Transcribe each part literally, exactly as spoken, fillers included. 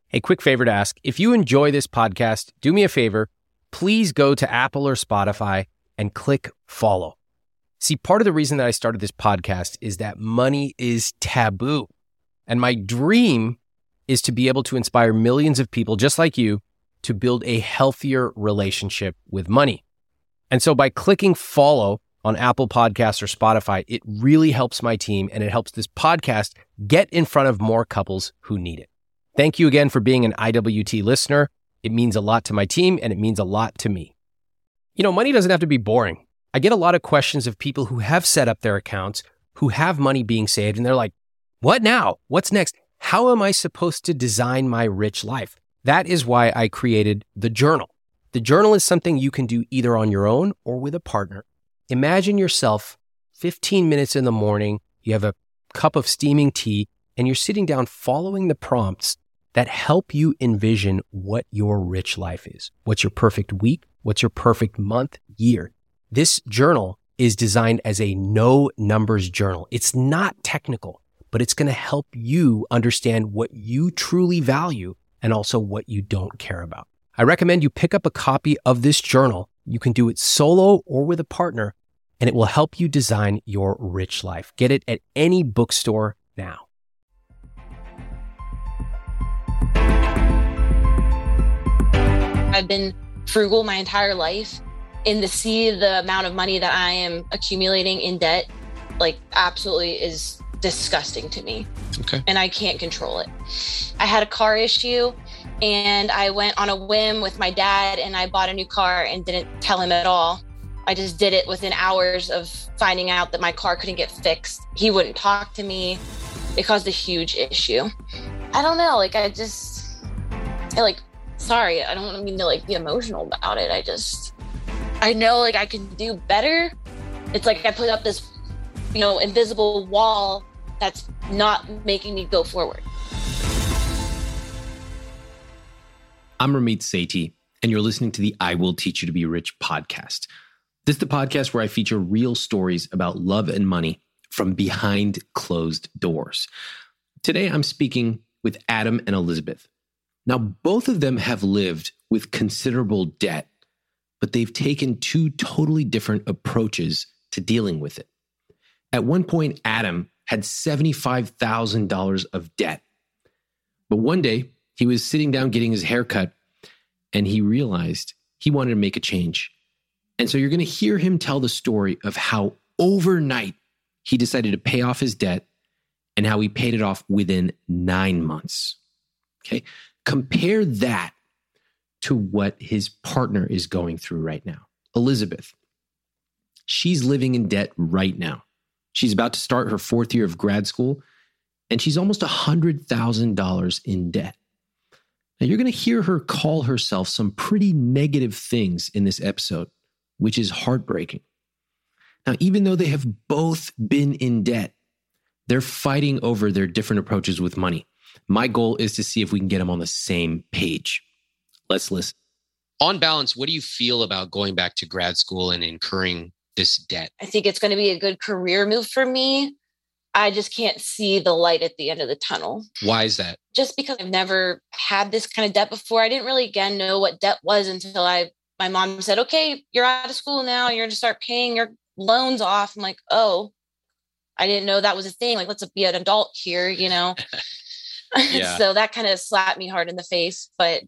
Hey, quick favor to ask. If you enjoy this podcast, do me a favor. Please go to Apple or Spotify and click follow. See, part of the reason that I started this podcast is that money is taboo. And my dream is to be able to inspire millions of people just like you to build a healthier relationship with money. And so by clicking follow on Apple Podcasts or Spotify, it really helps my team and it helps this podcast get in front of more couples who need it. Thank you again for being an I W T listener. It means a lot to my team and it means a lot to me. You know, money doesn't have to be boring. I get a lot of questions of people who have set up their accounts, who have money being saved, and they're like, what now? What's next? How am I supposed to design my rich life? That is why I created the journal. The journal is something you can do either on your own or with a partner. Imagine yourself fifteen minutes in the morning, you have a cup of steaming tea, and you're sitting down following the prompts that help you envision what your rich life is. What's your perfect week? What's your perfect month, year? This journal is designed as a no numbers journal. It's not technical, but it's going to help you understand what you truly value and also what you don't care about. I recommend you pick up a copy of this journal. You can do it solo or with a partner, and it will help you design your rich life. Get it at any bookstore now. I've been frugal my entire life, and to see the amount of money that I am accumulating in debt, like absolutely is disgusting to me. Okay. And I can't control it. I had a car issue and I went on a whim with my dad and I bought a new car and didn't tell him at all. I just did it within hours of finding out that my car couldn't get fixed. He wouldn't talk to me. It caused a huge issue. I don't know, like I just, I like, sorry, I don't mean to like be emotional about it. I just, I know like I can do better. It's like I put up this, you know, invisible wall that's not making me go forward. I'm Ramit Sethi, and you're listening to the I Will Teach You to Be Rich podcast. This is the podcast where I feature real stories about love and money from behind closed doors. Today, I'm speaking with Adam and Elizabeth. Now, both of them have lived with considerable debt, but they've taken two totally different approaches to dealing with it. At one point, Adam had seventy-five thousand dollars of debt. But one day, he was sitting down getting his hair cut, and he realized he wanted to make a change. And so you're going to hear him tell the story of how overnight he decided to pay off his debt and how he paid it off within nine months. Okay? Compare that to what his partner is going through right now. Elizabeth, she's living in debt right now. She's about to start her fourth year of grad school, and she's almost one hundred thousand dollars in debt. Now, you're going to hear her call herself some pretty negative things in this episode, which is heartbreaking. Now, even though they have both been in debt, they're fighting over their different approaches with money. My goal is to see if we can get them on the same page. Let's listen. On balance, what do you feel about going back to grad school and incurring this debt? I think it's going to be a good career move for me. I just can't see the light at the end of the tunnel. Why is that? Just because I've never had this kind of debt before. I didn't really, again, know what debt was until I, my mom said, okay, you're out of school now. You're going to start paying your loans off. I'm like, oh, I didn't know that was a thing. Like, let's be an adult here, you know? Yeah. So that kind of slapped me hard in the face, but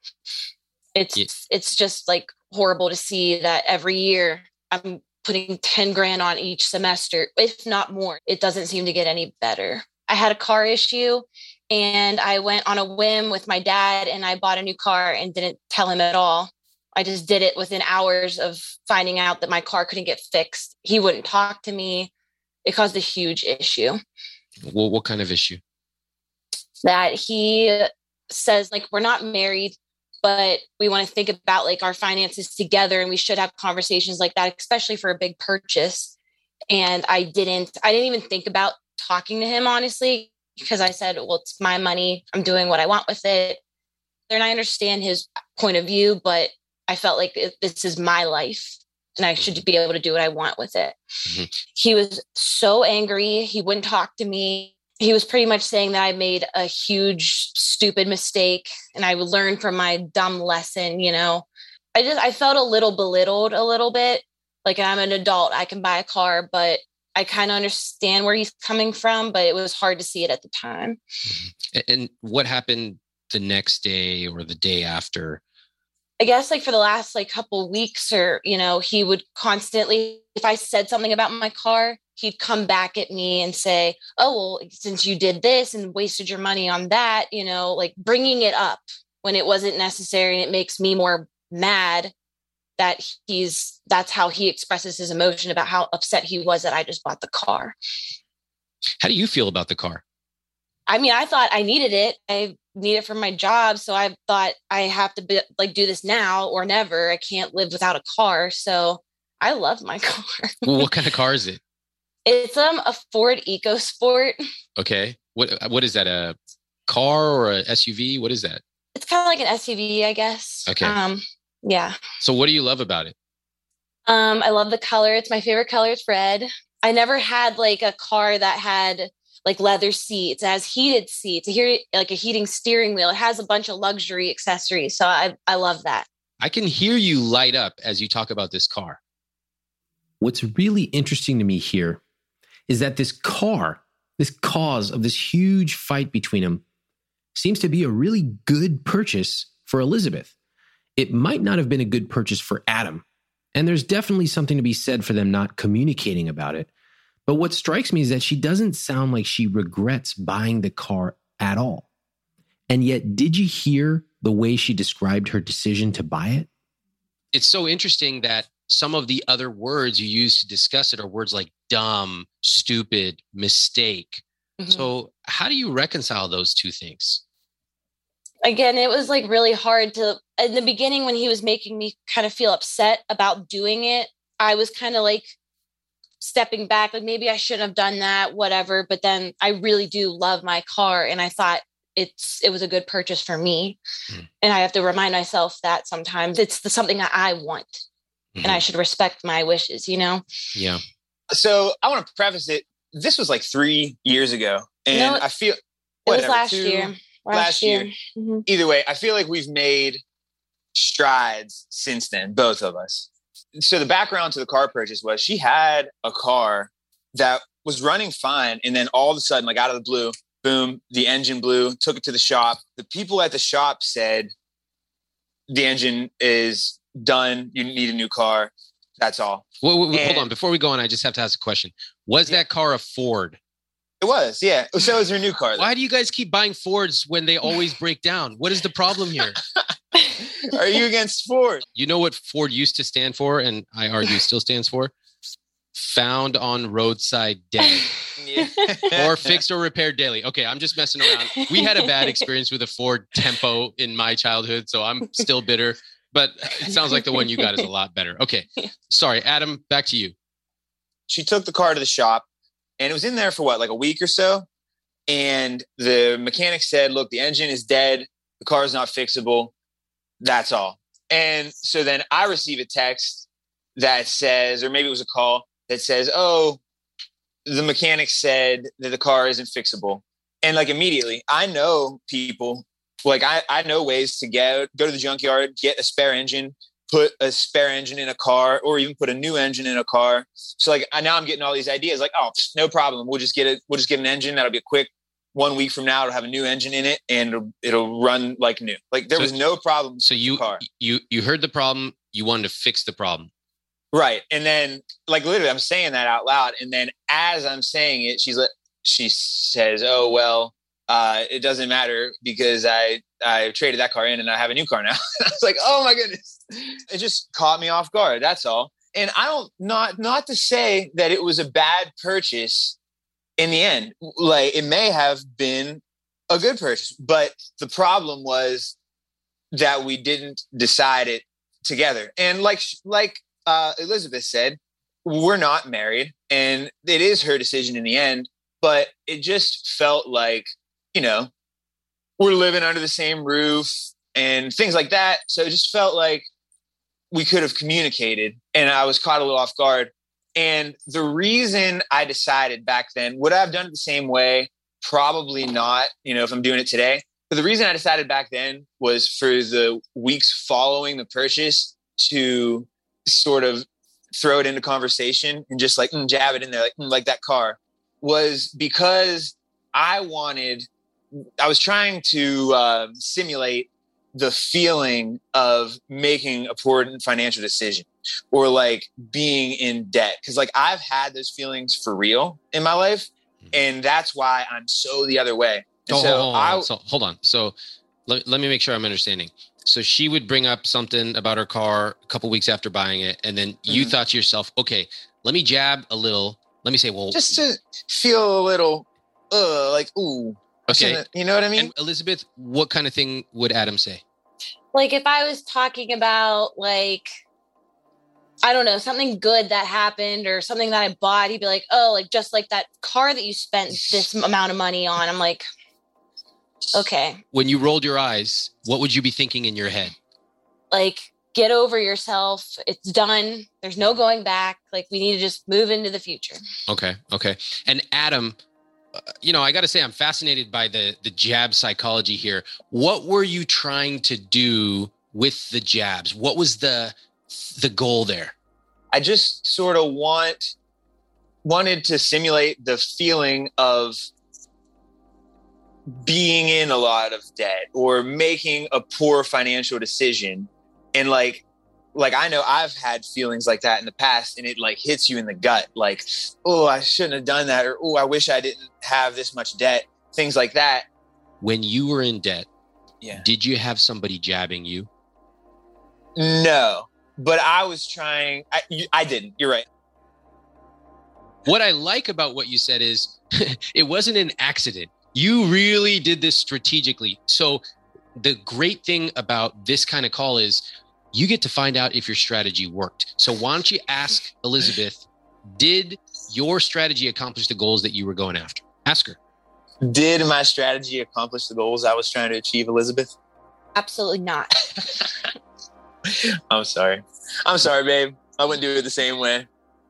it's, yeah. it's just like horrible to see that every year I'm putting ten grand on each semester, if not more. It doesn't seem to get any better. I had a car issue and I went on a whim with my dad and I bought a new car and didn't tell him at all. I just did it within hours of finding out that my car couldn't get fixed. He wouldn't talk to me. It caused a huge issue. Well, what kind of issue? That he says, like, we're not married, but we want to think about like our finances together and we should have conversations like that, especially for a big purchase. And I didn't, I didn't even think about talking to him, honestly, because I said, well, it's my money. I'm doing what I want with it. And I understand his point of view, but I felt like it, this is my life and I should be able to do what I want with it. Mm-hmm. He was so angry. He wouldn't talk to me. he was pretty much saying that I made a huge, stupid mistake and I would learn from my dumb lesson. You know, I just, I felt a little belittled a little bit. Like, I'm an adult, I can buy a car, but I kind of understand where he's coming from, but it was hard to see it at the time. And what happened the next day or the day after? I guess like for the last like couple weeks or, you know, he would constantly, if I said something about my car, he'd come back at me and say, oh, well, since you did this and wasted your money on that, you know, like bringing it up when it wasn't necessary. And it makes me more mad that he's, that's how he expresses his emotion about how upset he was that I just bought the car. How do you feel about the car? I mean, I thought I needed it. I need it for my job. So I thought I have to be, like do this now or never. I can't live without a car. So I love my car. Well, what kind of car is it? It's um a Ford EcoSport. Okay. What what is that? A car or a S U V? What is that? It's kind of like an S U V, I guess. Okay. Um, yeah. So what do you love about it? Um, I love the color. It's my favorite color. It's red. I never had like a car that had like leather seats. It has heated seats. Here, like a heating steering wheel. It has a bunch of luxury accessories. So I I love that. I can hear you light up as you talk about this car. What's really interesting to me here is that this car, this cause of this huge fight between them, seems to be a really good purchase for Elizabeth. It might not have been a good purchase for Adam. And there's definitely something to be said for them not communicating about it. But what strikes me is that she doesn't sound like she regrets buying the car at all. And yet, did you hear the way she described her decision to buy it? It's so interesting that some of the other words you use to discuss it are words like dumb, stupid, mistake. Mm-hmm. So how do you reconcile those two things? Again, it was like really hard to, in the beginning when he was making me kind of feel upset about doing it, I was kind of like stepping back, like maybe I shouldn't have done that, whatever. But then I really do love my car. And I thought it's, it was a good purchase for me. Mm-hmm. And I have to remind myself that sometimes it's the, something that I want. Mm-hmm. And I should respect my wishes, you know? Yeah. So I want to preface it. This was like three years ago. And no, I feel... It whatever, was last two, year. Last, last year. year. Mm-hmm. Either way, I feel like we've made strides since then, both of us. So the background to the car purchase was she had a car that was running fine. And then all of a sudden, like out of the blue, boom, the engine blew, took it to the shop. The people at the shop said, the engine is done. You need a new car. That's all. Well, well, hold on. Before we go on, I just have to ask a question. Was yeah. that car a Ford? It was, yeah. So it was her new car. Why do you guys keep buying Fords when they always break down? What is the problem here? Are you against Ford? You know what Ford used to stand for, and I argue still stands for? Found on roadside daily. Yeah. Or fixed or repaired daily. Okay, I'm just messing around. We had a bad experience with a Ford Tempo in my childhood, so I'm still bitter. But it sounds like the one you got is a lot better. Okay, sorry, Adam, back to you. She took the car to the shop, and it was in there for what, like a week or so? And the mechanic said, look, the engine is dead. The car is not fixable. That's all. And so then I receive a text that says, or maybe it was a call that says, oh, the mechanic said that the car isn't fixable. And like immediately, I know people, like I, I know ways to get, go to the junkyard, get a spare engine, put a spare engine in a car, or even put a new engine in a car. So like I, now I'm getting all these ideas like, oh, no problem. We'll just get it. We'll just get an engine. That'll be a quick one week from now. It'll have a new engine in it and it'll, it'll run like new. Like there so, was no problem. So you, with the car. you, you heard the problem. You wanted to fix the problem. Right. And then like literally I'm saying that out loud. And then as I'm saying it, she's like, she says, oh, well, uh, it doesn't matter because I, I traded that car in and I have a new car now. I was like, oh my goodness. It just caught me off guard. That's all. And I don't, not, not to say that it was a bad purchase in the end. Like it may have been a good purchase, but the problem was that we didn't decide it together. And like, like uh, Elizabeth said, we're not married and it is her decision in the end, but it just felt like, you know, we're living under the same roof and things like that. So it just felt like we could have communicated and I was caught a little off guard. And the reason I decided back then, would I have done it the same way? probably not, you know, if I'm doing it today. But the reason I decided back then was for the weeks following the purchase to sort of throw it into conversation and just like mm, jab it in there, like, mm, like that car, was because I wanted, I was trying to uh, simulate the feeling of making a poor financial decision or like being in debt. Cause like I've had those feelings for real in my life. And that's why I'm so the other way. And oh, so, hold I, on. so hold on. So let, let me make sure I'm understanding. So she would bring up something about her car a couple weeks after buying it. And then you mm-hmm. thought to yourself, okay, let me jab a little. Let me say, well, just to feel a little uh, like, ooh, okay. You know what I mean? And Elizabeth, what kind of thing would Adam say? Like if I was talking about like, I don't know, something good that happened or something that I bought, he'd be like, oh, like just like that car that you spent this amount of money on. I'm like, okay. When you rolled your eyes, what would you be thinking in your head? Like, get over yourself. It's done. There's no going back. Like, we need to just move into the future. Okay. Okay. And Adam, uh, you know, I got to say, I'm fascinated by the, the jab psychology here. What were you trying to do with the jabs? What was the, the goal there? I just sort of want, wanted to simulate the feeling of being in a lot of debt or making a poor financial decision. And like, like, I know I've had feelings like that in the past and it like hits you in the gut. Like, oh, I shouldn't have done that. Or, oh, I wish I didn't have this much debt. Things like that. When you were in debt, yeah. Did you have somebody jabbing you? No, but I was trying. I, you, I didn't. You're right. What I like about what you said is it wasn't an accident. You really did this strategically. So the great thing about this kind of call is you get to find out if your strategy worked. So why don't you ask Elizabeth, did your strategy accomplish the goals that you were going after? Ask her. Did my strategy accomplish the goals I was trying to achieve, Elizabeth? Absolutely not. I'm sorry. I'm sorry, babe. I wouldn't do it the same way.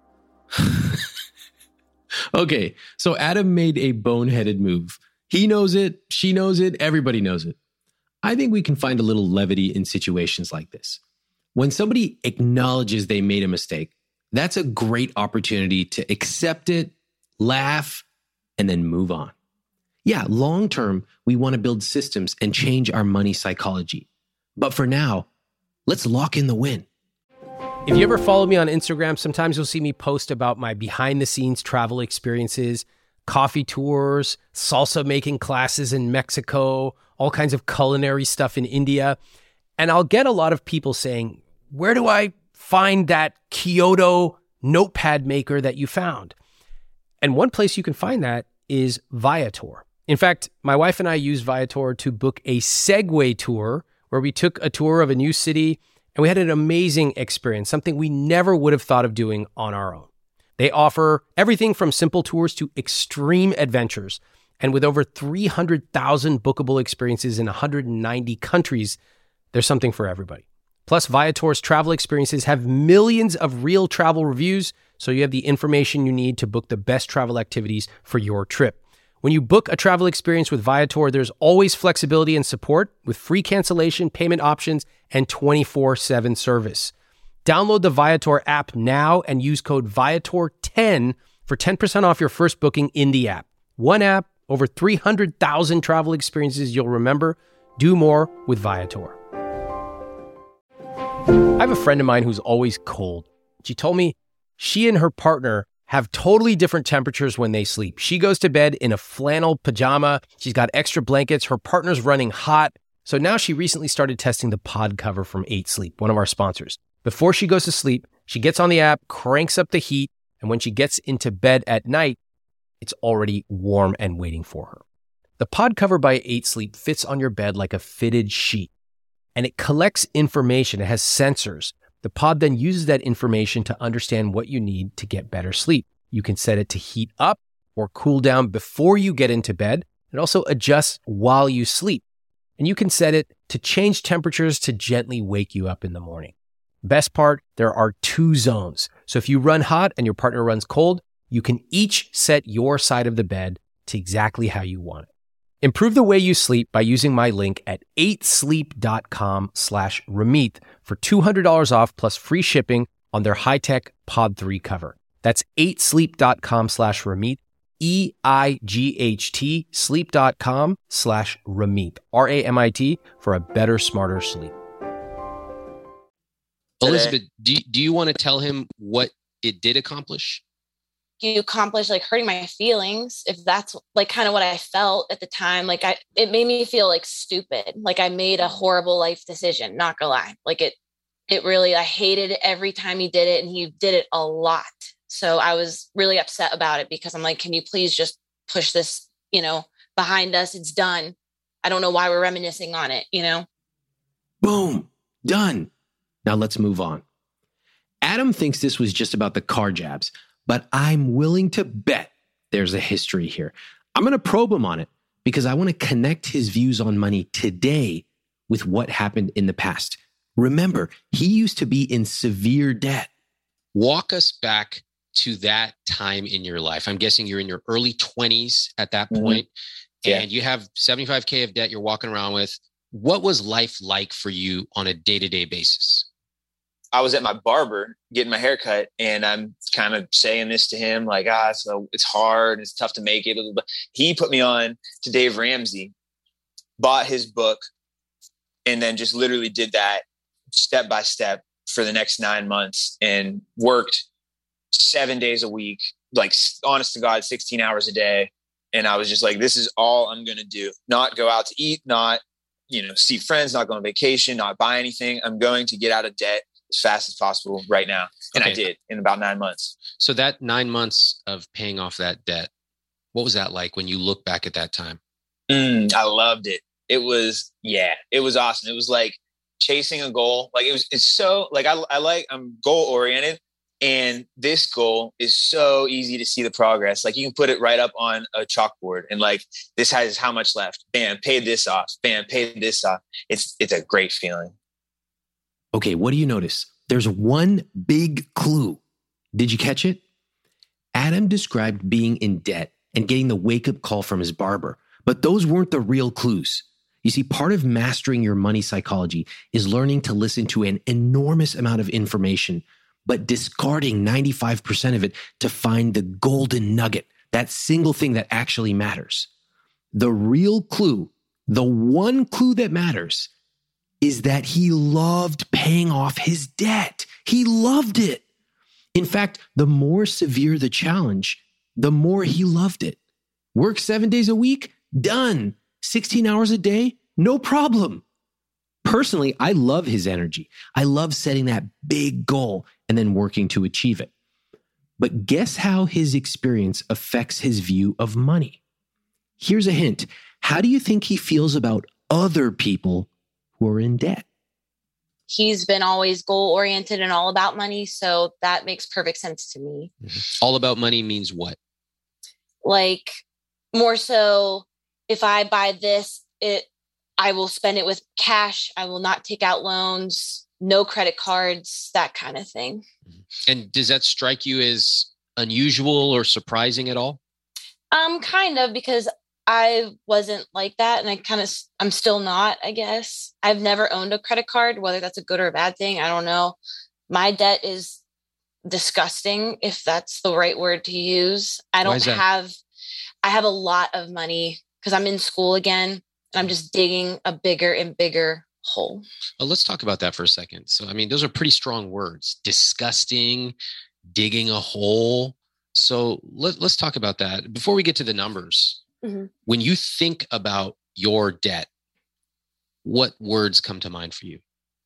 Okay, so Adam made a boneheaded move. He knows it, she knows it, everybody knows it. I think we can find a little levity in situations like this. When somebody acknowledges they made a mistake, that's a great opportunity to accept it, laugh, and then move on. Yeah, long term, we want to build systems and change our money psychology. But for now, let's lock in the win. If you ever follow me on Instagram, sometimes you'll see me post about my behind the scenes travel experiences, coffee tours, salsa making classes in Mexico, all kinds of culinary stuff in India. And I'll get a lot of people saying, where do I find that Kyoto notepad maker that you found? And one place you can find that is Viator. In fact, my wife and I used Viator to book a Segway tour where we took a tour of a new city and we had an amazing experience, something we never would have thought of doing on our own. They offer everything from simple tours to extreme adventures. And with over three hundred thousand bookable experiences in one hundred ninety countries, there's something for everybody. Plus, Viator's travel experiences have millions of real travel reviews, so you have the information you need to book the best travel activities for your trip. When you book a travel experience with Viator, there's always flexibility and support with free cancellation, payment options, and twenty-four seven service. Download the Viator app now and use code Viator ten for ten percent off your first booking in the app. One app, over three hundred thousand travel experiences you'll remember. Do more with Viator. I have a friend of mine who's always cold. She told me she and her partner have totally different temperatures when they sleep. She goes to bed in a flannel pajama. She's got extra blankets. Her partner's running hot. So now she recently started testing the pod cover from eight sleep, one of our sponsors. Before she goes to sleep, she gets on the app, cranks up the heat, and when she gets into bed at night, it's already warm and waiting for her. The pod cover by eight sleep fits on your bed like a fitted sheet, and it collects information. It has sensors. The pod then uses that information to understand what you need to get better sleep. You can set it to heat up or cool down before you get into bed. It also adjusts while you sleep. And you can set it to change temperatures to gently wake you up in the morning. Best part, there are two zones. So if you run hot and your partner runs cold, you can each set your side of the bed to exactly how you want it. Improve the way you sleep by using my link at eight sleep dot com slash Ramit for two hundred dollars off plus free shipping on their high-tech Pod three cover. That's eight sleep dot com slash Ramit, E I G H T, sleep.com slash Ramit, R A M I T, for a better, smarter sleep. Elizabeth, do, do you want to tell him what it did accomplish? You accomplish like hurting my feelings, if that's like kind of what I felt at the time. Like I, it made me feel like stupid. Like I made a horrible life decision, not gonna lie. Like it, it really, I hated it every time he did it, and he did it a lot. So I was really upset about it because I'm like, can you please just push this, you know, behind us? It's done. I don't know why we're reminiscing on it, you know? Boom, done. Now let's move on. Adam thinks this was just about the car jabs, but I'm willing to bet there's a history here. I'm going to probe him on it because I want to connect his views on money today with what happened in the past. Remember, he used to be in severe debt. Walk us back to that time in your life. I'm guessing you're in your early twenties at that point, mm-hmm. and yeah. you have seventy-five K of debt you're walking around with. What was life like for you on a day-to-day basis? I was at my barber getting my hair cut, and I'm kind of saying this to him like, ah, so it's hard. It's tough to make it. He put me on to Dave Ramsey, bought his book, and then just literally did that step by step for the next nine months and worked seven days a week, like honest to God, sixteen hours a day. And I was just like, this is all I'm going to do. Not go out to eat, not, you know, see friends, not go on vacation, not buy anything. I'm going to get out of debt as fast as possible right now. And okay. I did in about nine months. So that nine months of paying off that debt, what was that like when you look back at that time? Mm, I loved it. It was, yeah, it was awesome. It was like chasing a goal. Like it was, it's so like, I, I like, I'm goal oriented, and this goal is so easy to see the progress. Like you can put it right up on a chalkboard and like, this has how much left. Bam, paid this off. Bam, paid this off. It's, it's a great feeling. Okay, what do you notice? There's one big clue. Did you catch it? Adam described being in debt and getting the wake-up call from his barber, but those weren't the real clues. You see, part of mastering your money psychology is learning to listen to an enormous amount of information, but discarding ninety-five percent of it to find the golden nugget, that single thing that actually matters. The real clue, the one clue that matters, is that he loved paying off his debt. He loved it. In fact, the more severe the challenge, the more he loved it. Work seven days a week? Done. sixteen hours a day? No problem. Personally, I love his energy. I love setting that big goal and then working to achieve it. But guess how his experience affects his view of money? Here's a hint. How do you think he feels about other people who are in debt? He's been always goal oriented and all about money. So that makes perfect sense to me. Mm-hmm. All about money means what? Like more so, if I buy this, it, I will spend it with cash. I will not take out loans, no credit cards, that kind of thing. And does that strike you as unusual or surprising at all? Um, kind of, because I wasn't like that. And I kind of, I'm still not, I guess. I've never owned a credit card, whether that's a good or a bad thing. I don't know. My debt is disgusting, if that's the right word to use. I don't have, I have a lot of money because I'm in school again, and I'm just digging a bigger and bigger hole. Well, let's talk about that for a second. So, I mean, those are pretty strong words. Disgusting, digging a hole. So let, let's talk about that. Before we get to the numbers, mm-hmm. when you think about your debt, what words come to mind for you?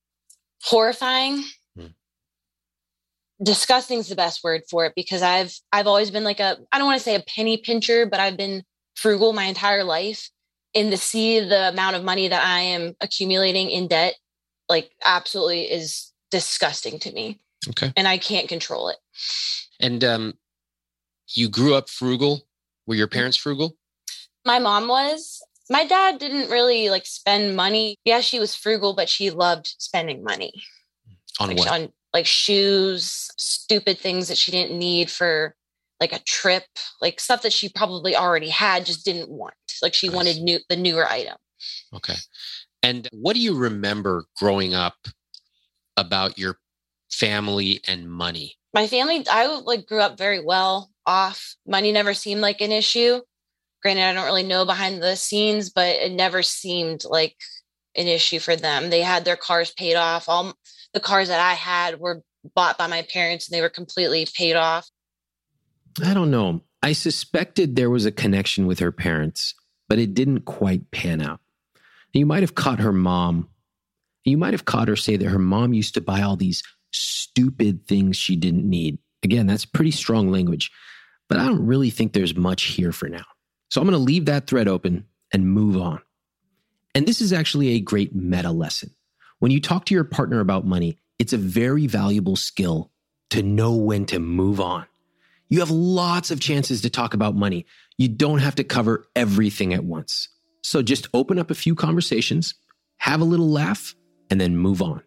Horrifying. Hmm. Disgusting is the best word for it, because I've I've always been like a, I don't want to say a penny pincher, but I've been frugal my entire life. And to see the amount of money that I am accumulating in debt, like absolutely is disgusting to me. Okay. And I can't control it. And um, you grew up frugal. Were your parents frugal? My mom was. My dad didn't really like spend money. Yeah, she was frugal, but she loved spending money. On like, what? On like shoes, stupid things that she didn't need for like a trip, like stuff that she probably already had, just didn't want. Like she Nice. wanted new, the newer item. Okay. And what do you remember growing up about your family and money? My family, I like grew up very well off. Money never seemed like an issue. Granted, I don't really know behind the scenes, but it never seemed like an issue for them. They had their cars paid off. All the cars that I had were bought by my parents and they were completely paid off. I don't know. I suspected there was a connection with her parents, but it didn't quite pan out. You might have caught her mom. You might have caught her say that her mom used to buy all these stupid things she didn't need. Again, that's pretty strong language, but I don't really think there's much here for now. So I'm going to leave that thread open and move on. And this is actually a great meta lesson. When you talk to your partner about money, it's a very valuable skill to know when to move on. You have lots of chances to talk about money. You don't have to cover everything at once. So just open up a few conversations, have a little laugh, and then move on.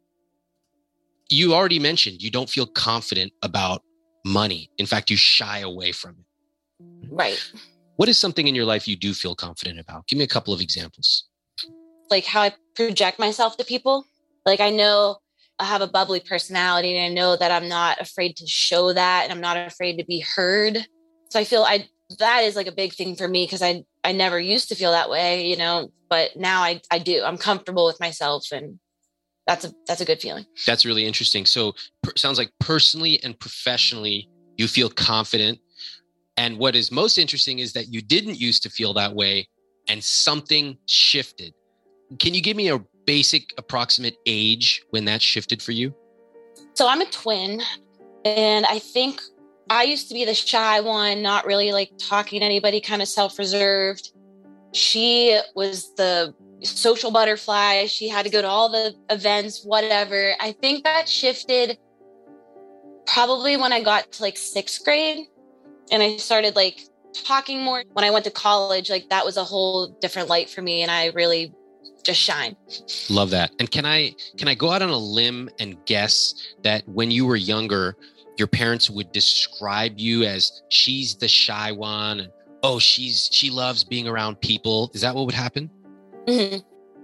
You already mentioned you don't feel confident about money. In fact, you shy away from it. Right. What is something in your life you do feel confident about? Give me a couple of examples. Like how I project myself to people. Like I know I have a bubbly personality and I know that I'm not afraid to show that and I'm not afraid to be heard. So I feel I that is like a big thing for me because I I never used to feel that way, you know, but now I, I do. I'm comfortable with myself and that's a that's a good feeling. That's really interesting. So per, sounds like personally and professionally, you feel confident. And what is most interesting is that you didn't used to feel that way and something shifted. Can you give me a basic approximate age when that shifted for you? So I'm a twin and I think I used to be the shy one, not really like talking to anybody, kind of self-reserved. She was the social butterfly. She had to go to all the events, whatever. I think that shifted probably when I got to like sixth grade and I started like talking more. When I went to college, like that was a whole different light for me and I really just shine. Love that. And can I can I go out on a limb and guess that when you were younger, your parents would describe you as she's the shy one. And, oh, she's she loves being around people. Is that what would happen? Mm-hmm.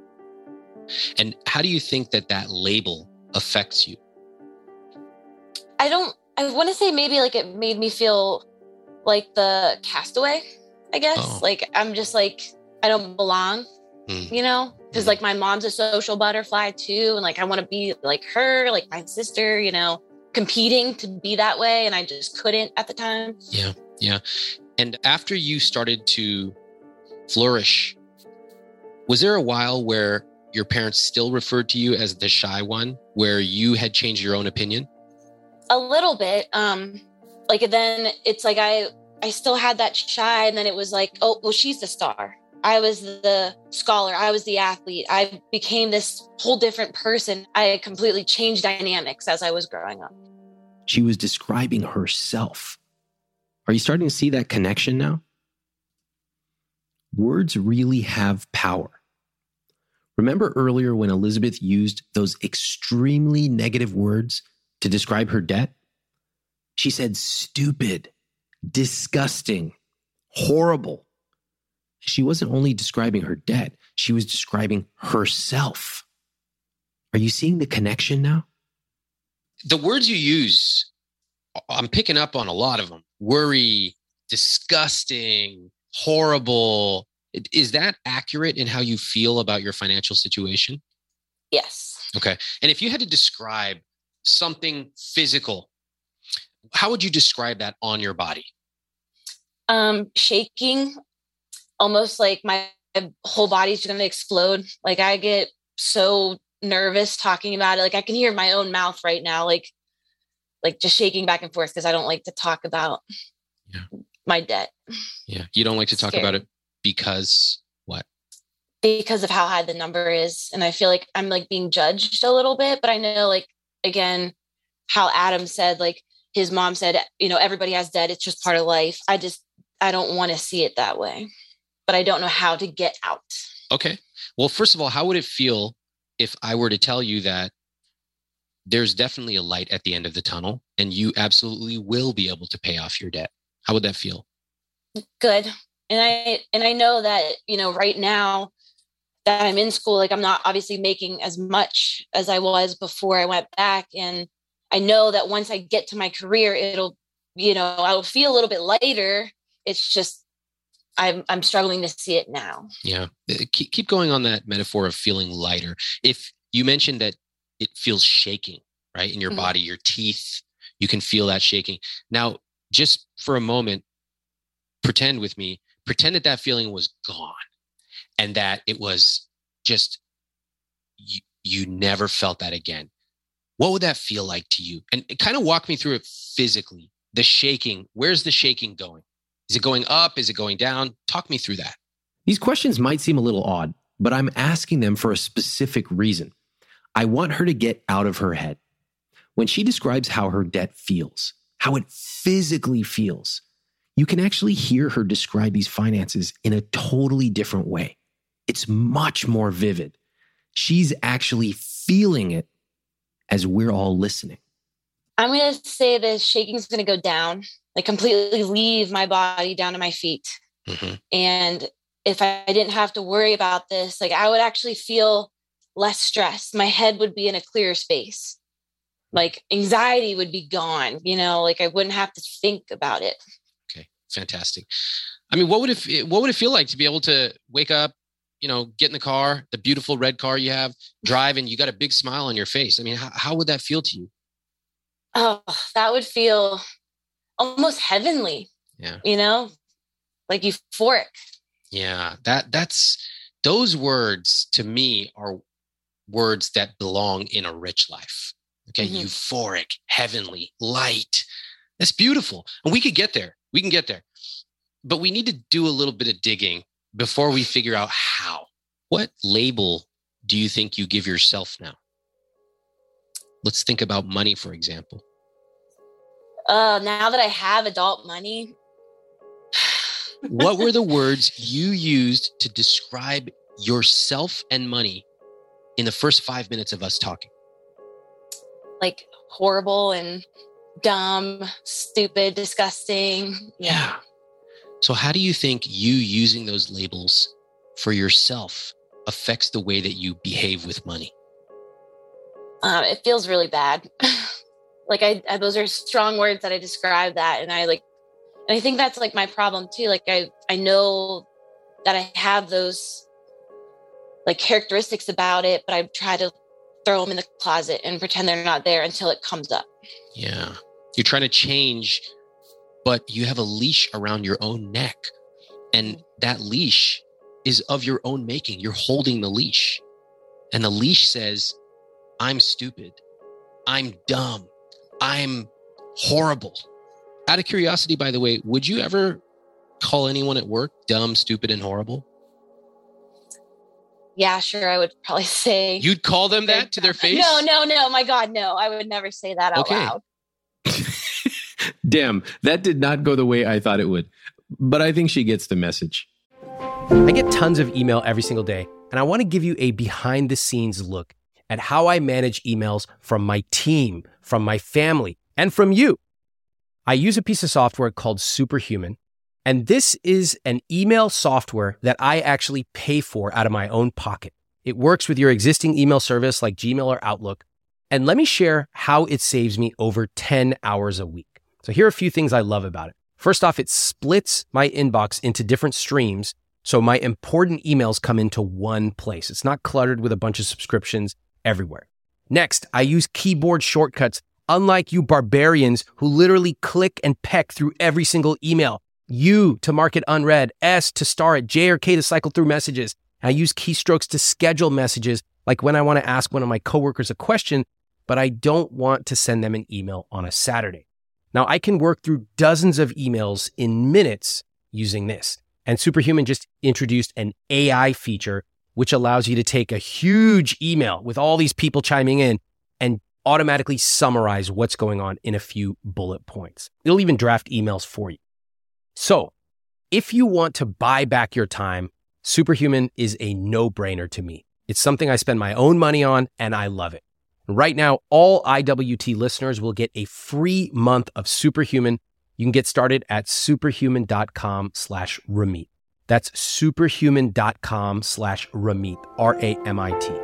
And how do you think that that label affects you? I don't, I want to say maybe like it made me feel like the castaway, I guess. Oh. Like, I'm just like, I don't belong, Mm. you know? Because Mm. like my mom's a social butterfly too. And like, I want to be like her, like my sister, you know, competing to be that way. And I just couldn't at the time. Yeah, yeah. And after you started to flourish, was there a while where your parents still referred to you as the shy one, where you had changed your own opinion? A little bit. Um, like then it's like I I still had that shy, and then it was like, oh, well, she's the star. I was the scholar. I was the athlete. I became this whole different person. I completely changed dynamics as I was growing up. She was describing herself. Are you starting to see that connection now? Words really have power. Remember earlier when Elizabeth used those extremely negative words to describe her debt? She said stupid, disgusting, horrible. She wasn't only describing her debt, she was describing herself. Are you seeing the connection now? The words you use, I'm picking up on a lot of them. Worry, disgusting, horrible. Is that accurate in how you feel about your financial situation? Yes. Okay. And if you had to describe something physical, how would you describe that on your body? Um, shaking, almost like my whole body's going to explode. Like I get so nervous talking about it. Like I can hear my own mouth right now, like, like just shaking back and forth because I don't like to talk about yeah. my debt. Yeah. You don't like to talk Scared. about it because what? Because of how high the number is. And I feel like I'm like being judged a little bit, but I know like, again, how Adam said, like his mom said, you know, everybody has debt. It's just part of life. I just, I don't want to see it that way, but I don't know how to get out. Okay. Well, first of all, how would it feel if I were to tell you that there's definitely a light at the end of the tunnel, and you absolutely will be able to pay off your debt. How would that feel? Good. And I, and I know that, you know, right now that I'm in school, like I'm not obviously making as much as I was before I went back. And I know that once I get to my career, it'll, you know, I will feel a little bit lighter. It's just, I'm, I'm struggling to see it now. Yeah. Keep, keep going on that metaphor of feeling lighter. If you mentioned that it feels shaking, right? In your mm-hmm. body, your teeth, you can feel that shaking. Now, just for a moment, pretend with me, pretend that that feeling was gone and that it was just, you, you never felt that again. What would that feel like to you? And kind of walk me through it physically. The shaking, where's the shaking going? Is it going up? Is it going down? Talk me through that. These questions might seem a little odd, but I'm asking them for a specific reason. I want her to get out of her head. When she describes how her debt feels, how it physically feels, you can actually hear her describe these finances in a totally different way. It's much more vivid. She's actually feeling it as we're all listening. I'm going to say the shaking is going to go down, like completely leave my body down to my feet. Mm-hmm. And if I didn't have to worry about this, like I would actually feel less stress. My head would be in a clearer space. Like anxiety would be gone, you know, like I wouldn't have to think about it. Okay, fantastic. I mean, what would it, what would it feel like to be able to wake up, you know, get in the car, the beautiful red car you have, drive, and you got a big smile on your face? I mean, how, how would that feel to you? Oh, that would feel almost heavenly. Yeah. You know, like euphoric. Yeah. That that's, those words to me are words that belong in a rich life. Okay. Mm-hmm. Euphoric, heavenly, light. That's beautiful. And we could get there. We can get there, but we need to do a little bit of digging before we figure out how. What label do you think you give yourself now? Let's think about money, for example. Uh, now that I have adult money. What were the words you used to describe yourself and money in the first five minutes of us talking? Like horrible and dumb, stupid, disgusting. Yeah. So how do you think you using those labels for yourself affects the way that you behave with money? Um, it feels really bad. Like I, I, those are strong words that I describe that. And I like, and I think that's like my problem too. Like I, I know that I have those like characteristics about it, but I try to throw them in the closet and pretend they're not there until it comes up. Yeah. You're trying to change, but you have a leash around your own neck. And that leash is of your own making. You're holding the leash. And the leash says, I'm stupid. I'm dumb. I'm horrible. Out of curiosity, by the way, would you ever call anyone at work dumb, stupid, and horrible? Yeah, sure. I would probably say. You'd call them that to their face? No, no, no. My God, no. I would never say that out okay. loud. Damn, that did not go the way I thought it would. But I think she gets the message. I get tons of email every single day, and I want to give you a behind the scenes look at how I manage emails from my team, from my family, and from you. I use a piece of software called Superhuman, and this is an email software that I actually pay for out of my own pocket. It works with your existing email service like Gmail or Outlook, and let me share how it saves me over ten hours a week. So here are a few things I love about it. First off, it splits my inbox into different streams, so my important emails come into one place. It's not cluttered with a bunch of subscriptions everywhere. Next, I use keyboard shortcuts, unlike you barbarians who literally click and peck through every single email. U to mark it unread, S to star it, J or K to cycle through messages. I use keystrokes to schedule messages, like when I want to ask one of my coworkers a question, but I don't want to send them an email on a Saturday. Now, I can work through dozens of emails in minutes using this. And Superhuman just introduced an A I feature, which allows you to take a huge email with all these people chiming in and automatically summarize what's going on in a few bullet points. It'll even draft emails for you. So if you want to buy back your time, Superhuman is a no-brainer to me. It's something I spend my own money on, and I love it. Right now, all I W T listeners will get a free month of Superhuman. You can get started at superhuman.com slash Ramit. That's superhuman.com slash Ramit, R A M I T.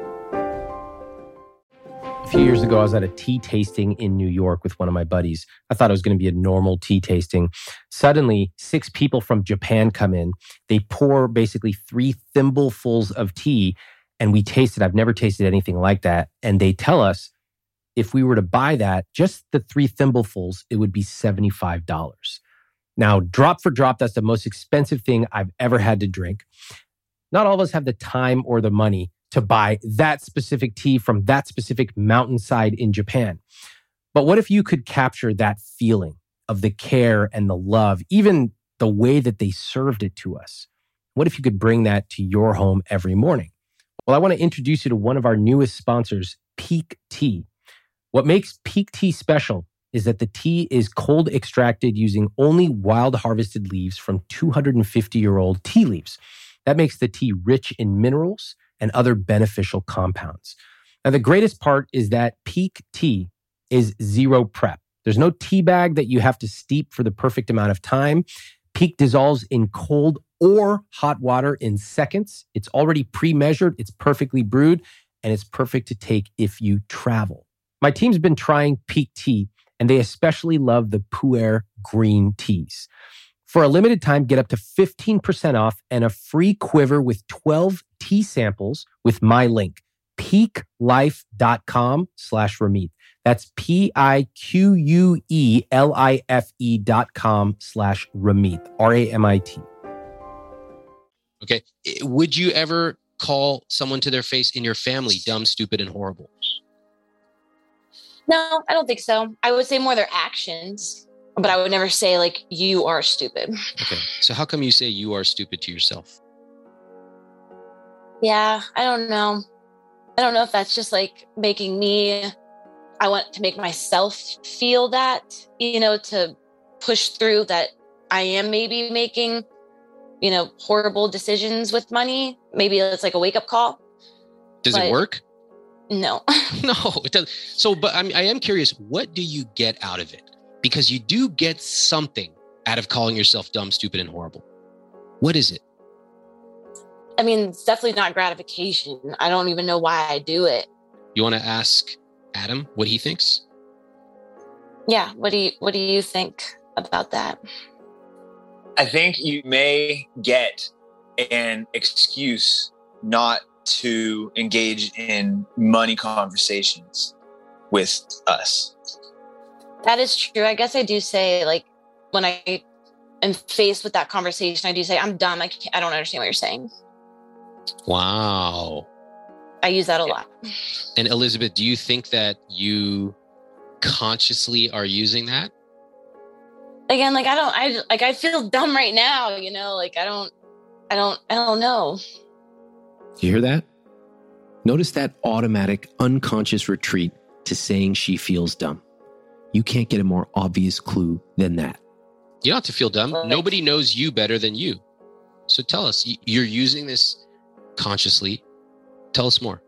A few years ago, I was at a tea tasting in New York with one of my buddies. I thought it was going to be a normal tea tasting. Suddenly, six people from Japan come in. They pour basically three thimblefuls of tea, and we tasted. I've never tasted anything like that. And they tell us if we were to buy that, just the three thimblefuls, it would be seventy-five dollars. Now, drop for drop, that's the most expensive thing I've ever had to drink. Not all of us have the time or the money to buy that specific tea from that specific mountainside in Japan. But what if you could capture that feeling of the care and the love, even the way that they served it to us? What if you could bring that to your home every morning? Well, I want to introduce you to one of our newest sponsors, Pique Tea. What makes Pique Tea special is that the tea is cold extracted using only wild harvested leaves from two hundred fifty year old tea leaves. That makes the tea rich in minerals and other beneficial compounds. Now, the greatest part is that Pique Tea is zero prep. There's no tea bag that you have to steep for the perfect amount of time. Pique dissolves in cold or hot water in seconds. It's already pre-measured, it's perfectly brewed, and it's perfect to take if you travel. My team's been trying Pique Tea, and they especially love the Pu'er green teas. For a limited time, get up to fifteen percent off and a free quiver with twelve tea samples with my link, piquelife.com slash Ramit. That's P-I-Q-U-E-L-I-F-E dot com slash Ramit, R A M I T. Okay. Would you ever call someone to their face in your family dumb, stupid, and horrible? No, I don't think so. I would say more their actions, but I would never say like, you are stupid. Okay. So how come you say you are stupid to yourself? Yeah, I don't know. I don't know if that's just like making me, I want to make myself feel that, you know, to push through that I am maybe making, you know, horrible decisions with money. Maybe it's like a wake up call. Does it work? No. No, it doesn't. So, but I mean, I am curious, what do you get out of it? Because you do get something out of calling yourself dumb, stupid, and horrible. What is it? I mean, it's definitely not gratification. I don't even know why I do it. You want to ask Adam what he thinks? Yeah. What do you, what do you think about that? I think you may get an excuse not to engage in money conversations with us. That is true. I guess I do say, like, when I am faced with that conversation, I do say, I'm dumb. I can't, I don't understand what you're saying. Wow. I use that a lot. And Elizabeth, do you think that you consciously are using that? Again, like, I don't, I like, I feel dumb right now, you know, like, I don't, I don't, I don't know. You hear that? Notice that automatic, unconscious retreat to saying she feels dumb. You can't get a more obvious clue than that. You don't have to feel dumb. Right. Nobody knows you better than you. So tell us, you're using this consciously. Tell us more.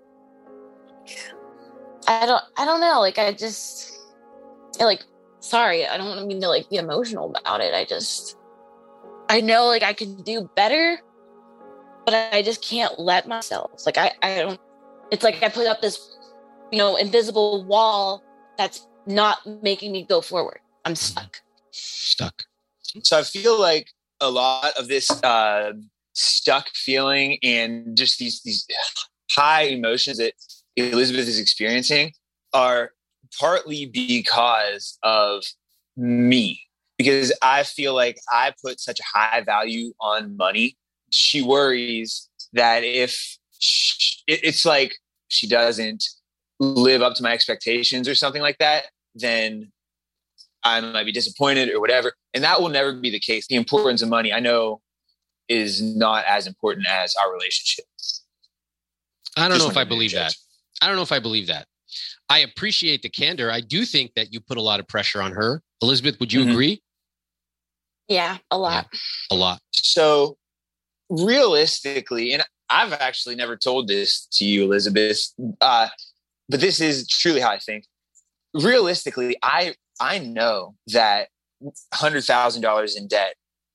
I don't, I don't know. Like, I just, I like, sorry, I don't mean to like be emotional about it. I just, I know like I can do better, but I just can't let myself. Like, I, I don't, it's like I put up this, you know, invisible wall that's not making me go forward. I'm stuck. Stuck. So I feel like a lot of this uh, stuck feeling and just these these high emotions that Elizabeth is experiencing are partly because of me. Because I feel like I put such a high value on money. She worries that if she, it's like she doesn't live up to my expectations or something like that, then I might be disappointed or whatever. And that will never be the case. The importance of money, I know, is not as important as our relationship. I don't Just know if I wanted to believe judge. that. I don't know if I believe that. I appreciate the candor. I do think that you put a lot of pressure on her. Elizabeth, would you Mhm. agree? Yeah, a lot. Yeah, a lot. So realistically, and I've actually never told this to you, Elizabeth, uh, but this is truly how I think. Realistically, I I know that one hundred thousand dollars in debt,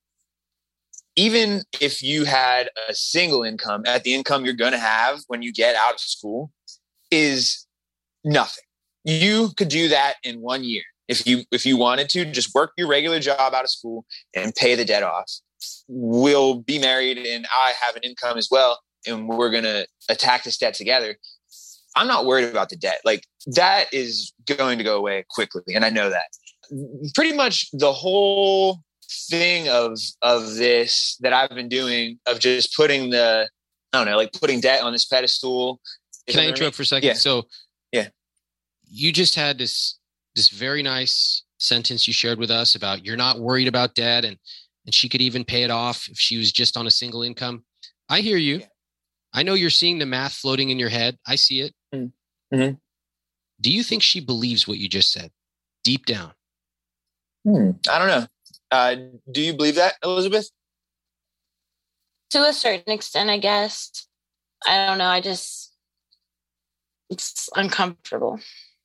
even if you had a single income at the income you're going to have when you get out of school, is nothing. You could do that in one year. If you if you wanted to, just work your regular job out of school and pay the debt off. We'll be married and I have an income as well, and we're going to attack this debt together. I'm not worried about the debt. Like, that is going to go away quickly, and I know that. Pretty much the whole thing of of this that I've been doing, of just putting the, I don't know, like putting debt on this pedestal. Can I interrupt for a second? Yeah. So yeah, you just had this this very nice sentence you shared with us about you're not worried about debt, and and she could even pay it off if she was just on a single income. I hear you. Yeah. I know you're seeing the math floating in your head. I see it. Mm-hmm. Do you think she believes what you just said deep down? Hmm. I don't know. Uh, do you believe that, Elizabeth? To a certain extent, I guess. I don't know. I just, it's uncomfortable.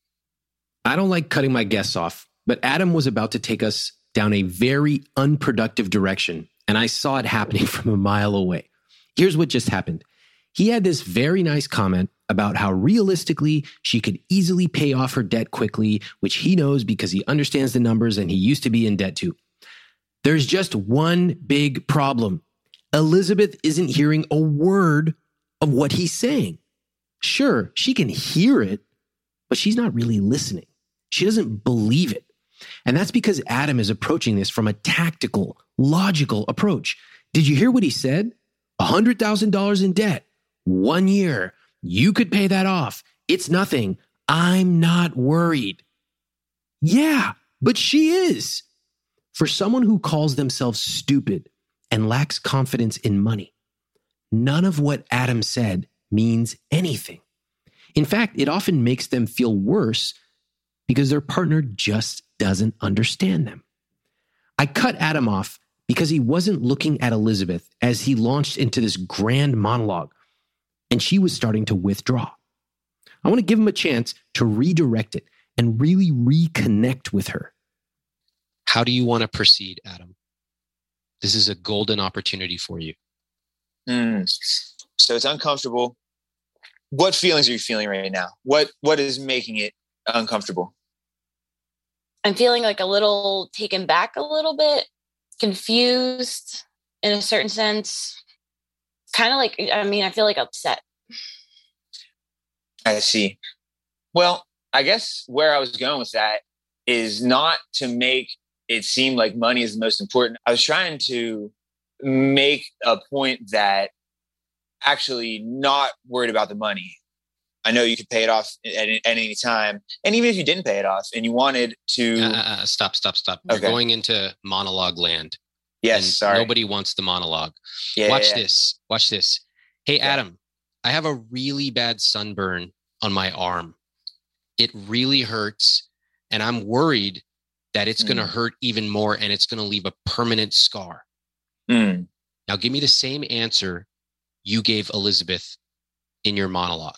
I don't like cutting my guests off, but Adam was about to take us down a very unproductive direction, and I saw it happening from a mile away. Here's what just happened. He had this very nice comment about how realistically she could easily pay off her debt quickly, which he knows because he understands the numbers and he used to be in debt too. There's just one big problem. Elizabeth isn't hearing a word of what he's saying. Sure, she can hear it, but she's not really listening. She doesn't believe it. And that's because Adam is approaching this from a tactical, logical approach. Did you hear what he said? one hundred thousand dollars in debt. One year. You could pay that off. It's nothing. I'm not worried. Yeah, but she is. For someone who calls themselves stupid and lacks confidence in money, none of what Adam said means anything. In fact, it often makes them feel worse because their partner just doesn't understand them. I cut Adam off because he wasn't looking at Elizabeth as he launched into this grand monologue, and she was starting to withdraw. I want to give him a chance to redirect it and really reconnect with her. How do you want to proceed, Adam? This is a golden opportunity for you. Mm. So it's uncomfortable. What feelings are you feeling right now? What What is making it uncomfortable? I'm feeling like a little taken back, a little bit confused in a certain sense. Kind of like, I mean, I feel like upset. I see. Well, I guess where I was going with that is not to make it seem like money is the most important. I was trying to make a point that actually not worried about the money. I know you could pay it off at, at any time. And even if you didn't pay it off and you wanted to... Uh, uh, stop, stop, stop. Okay. You're going into monologue land. Yes, and sorry. Nobody wants the monologue. Yeah, Watch yeah, yeah. this. Watch this. Hey, Yeah. Adam, I have a really bad sunburn on my arm. It really hurts. And I'm worried that it's mm. going to hurt even more and it's going to leave a permanent scar. Mm. Now, give me the same answer you gave Elizabeth in your monologue.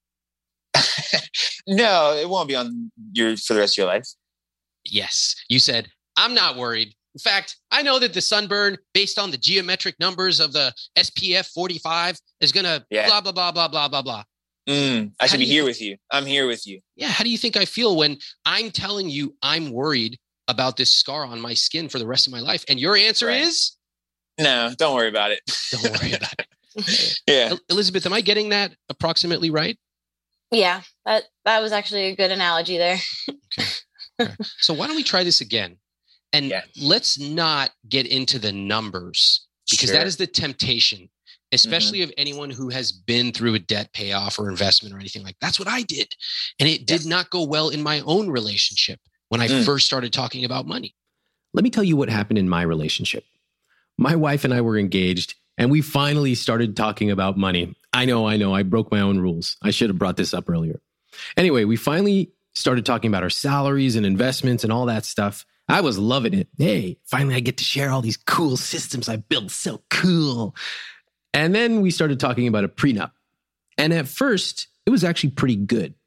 No, it won't be on your for the rest of your life. Yes. You said, I'm not worried. In fact, I know that the sunburn, based on the geometric numbers of the S P F forty-five, is going to yeah. blah, blah, blah, blah, blah, blah, blah. Mm, I How should be you here th- with you. I'm here with you. Yeah. How do you think I feel when I'm telling you I'm worried about this scar on my skin for the rest of my life? And your answer Right. is? No, don't worry about it. Don't worry about it. Yeah. Elizabeth, am I getting that approximately right? Yeah, that, that was actually a good analogy there. Okay. Okay. So why don't we try this again? And Yeah. let's not get into the numbers because Sure. that is the temptation, especially of anyone who has been through a debt payoff or investment or anything like that. That's what I did. And it did Yeah. not go well in my own relationship when I Mm. first started talking about money. Let me tell you what happened in my relationship. My wife and I were engaged, and we finally started talking about money. I know, I know, I broke my own rules. I should have brought this up earlier. Anyway, we finally started talking about our salaries and investments and all that stuff. I was loving it. Hey, finally I get to share all these cool systems I built. So cool. And then we started talking about a prenup. And at first, it was actually pretty good.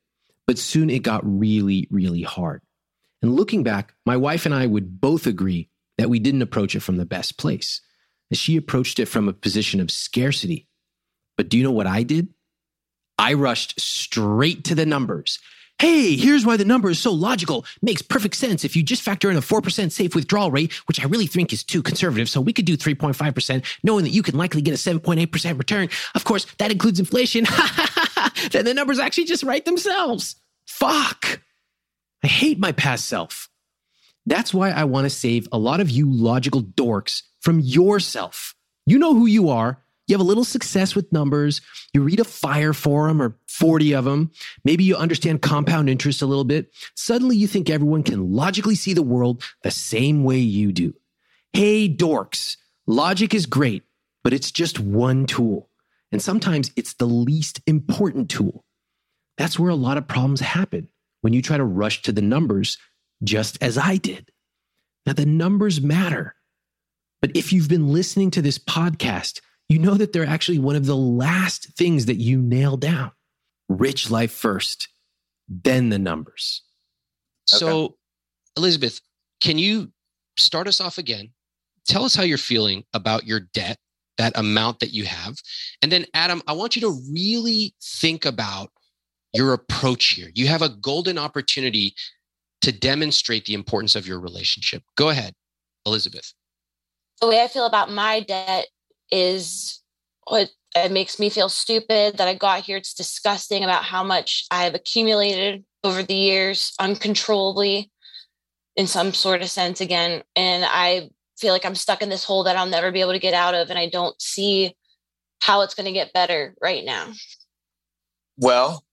But soon it got really, really hard. And looking back, my wife and I would both agree that we didn't approach it from the best place. And she approached it from a position of scarcity. But do you know what I did? I rushed straight to the numbers. Hey, here's why the number is so logical. Makes perfect sense if you just factor in a four percent safe withdrawal rate, which I really think is too conservative. So we could do three point five percent, knowing that you can likely get a seven point eight percent return. Of course, that includes inflation. Then the numbers actually just write themselves. Fuck. I hate my past self. That's why I want to save a lot of you logical dorks from yourself. You know who you are. You have a little success with numbers. You read a FIRE forum or forty of them. Maybe you understand compound interest a little bit. Suddenly you think everyone can logically see the world the same way you do. Hey, dorks, logic is great, but it's just one tool. And sometimes it's the least important tool. That's where a lot of problems happen when you try to rush to the numbers, just as I did. Now, the numbers matter. But if you've been listening to this podcast, you know that they're actually one of the last things that you nail down. Rich life first, then the numbers. So, Okay. Elizabeth, can you start us off again? Tell us how you're feeling about your debt, that amount that you have. And then, Adam, I want you to really think about your approach here. You have a golden opportunity to demonstrate the importance of your relationship. Go ahead, Elizabeth. The way I feel about my debt is what it makes me feel stupid that I got here. It's disgusting about how much I have accumulated over the years uncontrollably in some sort of sense again. And I feel like I'm stuck in this hole that I'll never be able to get out of. And I don't see how it's going to get better right now. Well,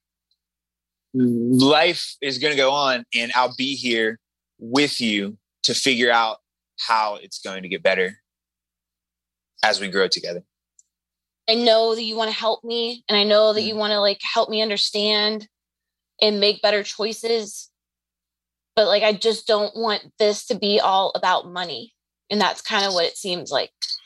life is going to go on, and I'll be here with you to figure out how it's going to get better as we grow together. I know that you want to help me, and I know that you want to like help me understand and make better choices. But like, I just don't want this to be all about money. And that's kind of what it seems like.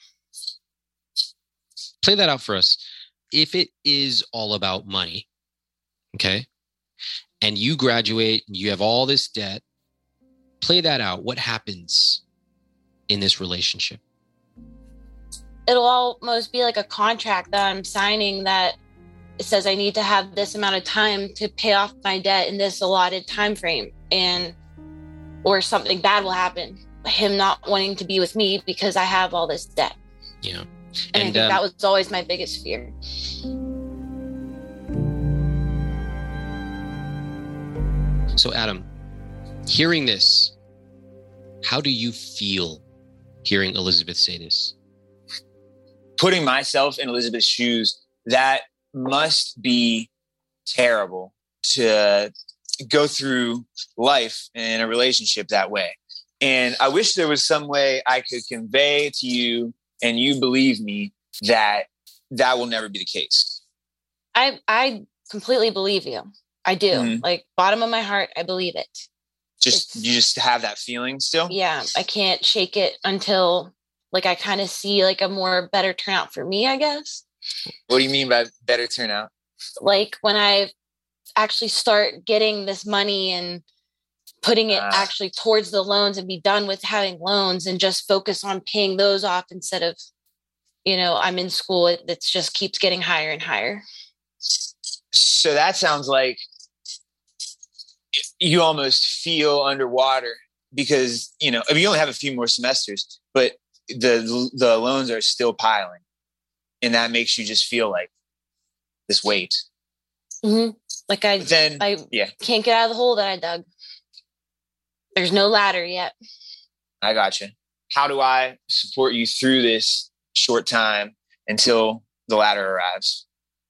Play that out for us. If it is all about money, okay, and you graduate, you have all this debt, play that out. What happens in this relationship? It'll almost be like a contract that I'm signing that it says I need to have this amount of time to pay off my debt in this allotted time frame, and or something bad will happen. Him not wanting to be with me because I have all this debt. Yeah. And, And, I think um, that was always my biggest fear. So, Adam, hearing this, how do you feel hearing Elizabeth say this? Putting myself in Elizabeth's shoes, that must be terrible to go through life in a relationship that way. And I wish there was some way I could convey to you and you believe me that that will never be the case. I I completely believe you. I do. Mhm. Like, bottom of my heart, I believe it. Just It's- you just have that feeling still? Yeah, I can't shake it until like I kind of see like a more better turnout for me, I guess. What do you mean by better turnout? Like when I actually start getting this money and putting it Ah. actually towards the loans and be done with having loans and just focus on paying those off instead of, you know, I'm in school, it, it just keeps getting higher and higher. So that sounds like you almost feel underwater because, you know, you only have a few more semesters, but the the loans are still piling. And that makes you just feel like this weight. Mm-hmm. Like I, But then, I yeah. can't get out of the hole that I dug. There's no ladder yet. I got you. How do I support you through this short time until the ladder arrives?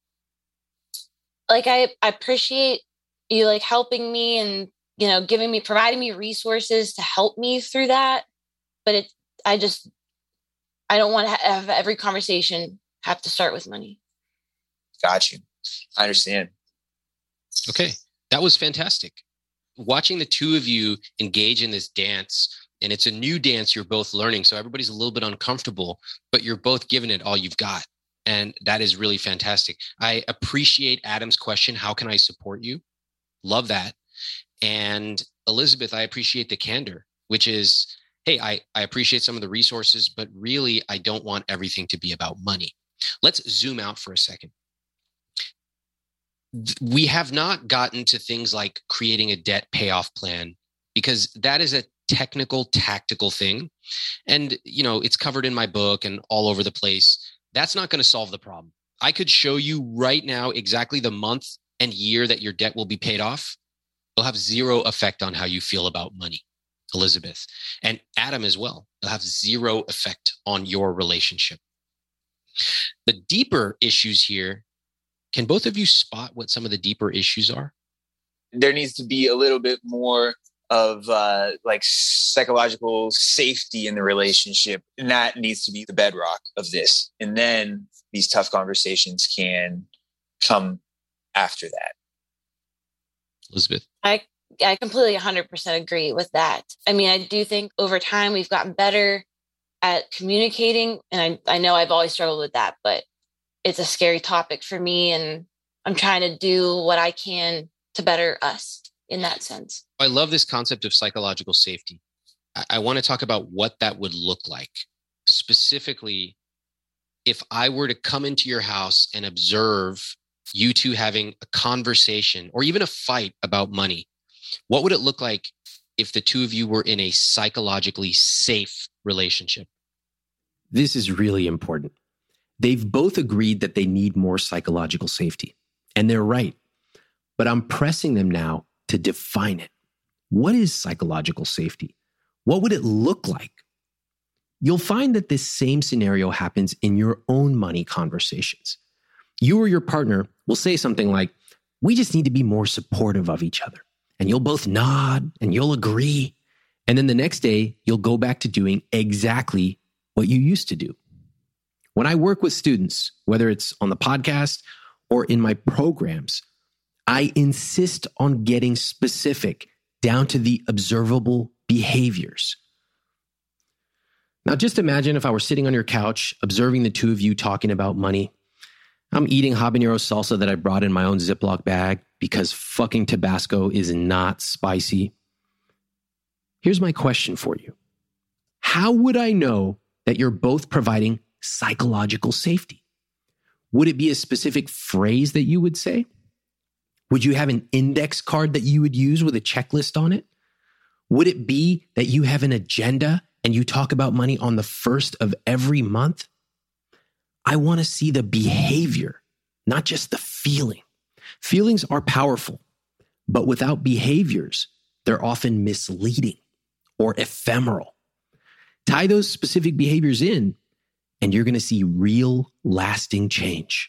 Like I, I appreciate you like helping me and, you know, giving me, providing me resources to help me through that. But it, I just, I don't want to have every conversation have to start with money. Got you. I understand. Okay, that was fantastic. Watching the two of you engage in this dance, and it's a new dance you're both learning, so everybody's a little bit uncomfortable, but you're both giving it all you've got. And that is really fantastic. I appreciate Adam's question, how can I support you? Love that. And Elizabeth, I appreciate the candor, which is, hey, I, I appreciate some of the resources, but really, I don't want everything to be about money. Let's zoom out for a second. We have not gotten to things like creating a debt payoff plan, because that is a technical, tactical thing. And, you know, it's covered in my book and all over the place. That's not going to solve the problem. I could show you right now exactly the month and year that your debt will be paid off. It'll have zero effect on how you feel about money, Elizabeth, and Adam as well. It'll have zero effect on your relationship. The deeper issues here, can both of you spot what some of the deeper issues are? There needs to be a little bit more of uh, like psychological safety in the relationship. And that needs to be the bedrock of this. And then these tough conversations can come after that. Elizabeth? I I completely one hundred percent agree with that. I mean, I do think over time we've gotten better at communicating. And I, I know I've always struggled with that, but it's a scary topic for me. And I'm trying to do what I can to better us in that sense. I love this concept of psychological safety. I, I want to talk about what that would look like. Specifically, if I were to come into your house and observe you two having a conversation or even a fight about money, what would it look like if the two of you were in a psychologically safe relationship? This is really important. They've both agreed that they need more psychological safety, and they're right. But I'm pressing them now to define it. What is psychological safety? What would it look like? You'll find that this same scenario happens in your own money conversations. You or your partner will say something like, we just need to be more supportive of each other. And you'll both nod and you'll agree. And then the next day, you'll go back to doing exactly what you used to do. When I work with students, whether it's on the podcast or in my programs, I insist on getting specific down to the observable behaviors. Now, just imagine if I were sitting on your couch, observing the two of you talking about money. I'm eating habanero salsa that I brought in my own Ziploc bag because fucking Tabasco is not spicy. Here's my question for you. How would I know that you're both providing psychological safety? Would it be a specific phrase that you would say? Would you have an index card that you would use with a checklist on it? Would it be that you have an agenda and you talk about money on the first of every month? I want to see the behavior, not just the feeling. Feelings are powerful, but without behaviors, they're often misleading or ephemeral. Tie those specific behaviors in, and you're going to see real, lasting change.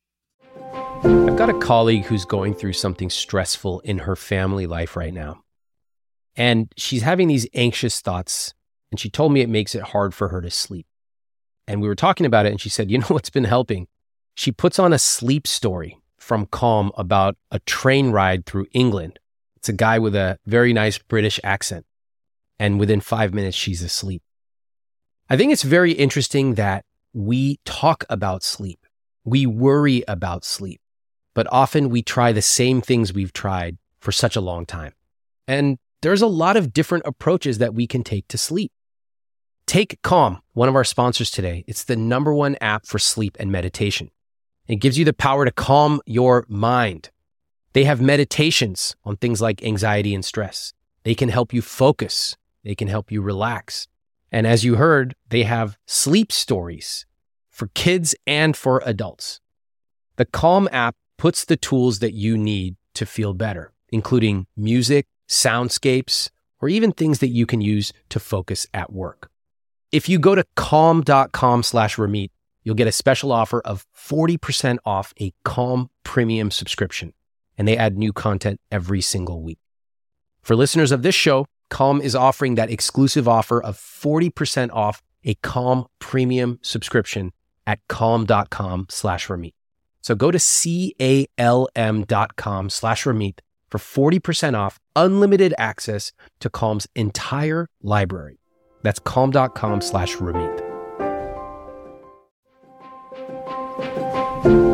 I've got a colleague who's going through something stressful in her family life right now. And she's having these anxious thoughts, and she told me it makes it hard for her to sleep. And we were talking about it, and she said, you know what's been helping? She puts on a sleep story from Calm about a train ride through England. It's a guy with a very nice British accent. And within five minutes, she's asleep. I think it's very interesting that we talk about sleep. We worry about sleep. But often we try the same things we've tried for such a long time. And there's a lot of different approaches that we can take to sleep. Take Calm, one of our sponsors today. It's the number one app for sleep and meditation. It gives you the power to calm your mind. They have meditations on things like anxiety and stress. They can help you focus. They can help you relax. And as you heard, they have sleep stories for kids and for adults. The Calm app puts the tools that you need to feel better, including music, soundscapes, or even things that you can use to focus at work. If you go to calm.com slash Ramit, you'll get a special offer of forty percent off a Calm premium subscription, and they add new content every single week. For listeners of this show, Calm is offering that exclusive offer of forty percent off a Calm premium subscription at calm.com slash Ramit. So go to C-A-L-M dot com slash Ramit for forty percent off unlimited access to Calm's entire library. That's calm.com slash Ramit.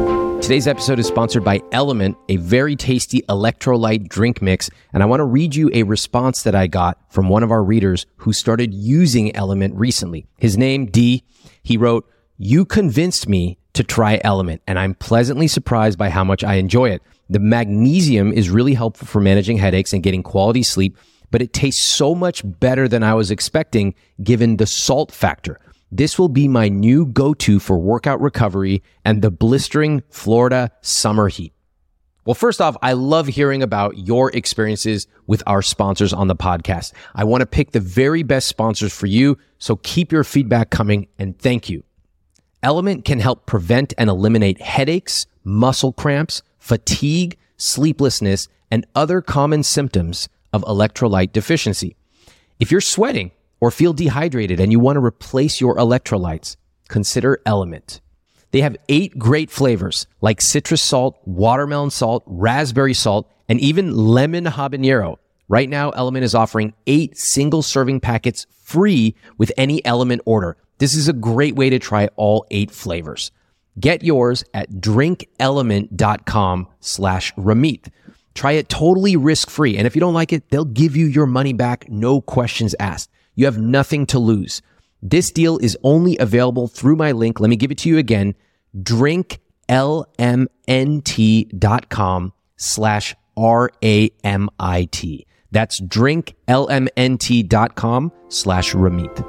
Today's episode is sponsored by Element, a very tasty electrolyte drink mix. And I want to read you a response that I got from one of our readers who started using Element recently. His name, D, he wrote, "You convinced me to try Element, and I'm pleasantly surprised by how much I enjoy it. The magnesium is really helpful for managing headaches and getting quality sleep, but it tastes so much better than I was expecting given the salt factor. This will be my new go-to for workout recovery and the blistering Florida summer heat." Well, first off, I love hearing about your experiences with our sponsors on the podcast. I want to pick the very best sponsors for you, so keep your feedback coming, and thank you. Element can help prevent and eliminate headaches, muscle cramps, fatigue, sleeplessness, and other common symptoms of electrolyte deficiency. If you're sweating or feel dehydrated and you want to replace your electrolytes, consider Element. They have eight great flavors like citrus salt, watermelon salt, raspberry salt, and even lemon habanero. Right now, Element is offering eight single serving packets free with any Element order. This is a great way to try all eight flavors. Get yours at drinkelement.com slash Ramit. Try it totally risk-free. And if you don't like it, they'll give you your money back, no questions asked. You have nothing to lose. This deal is only available through my link. Let me give it to you again. drinklmnt.com slash R-A-M-I-T. That's drinklmnt.com slash Ramit.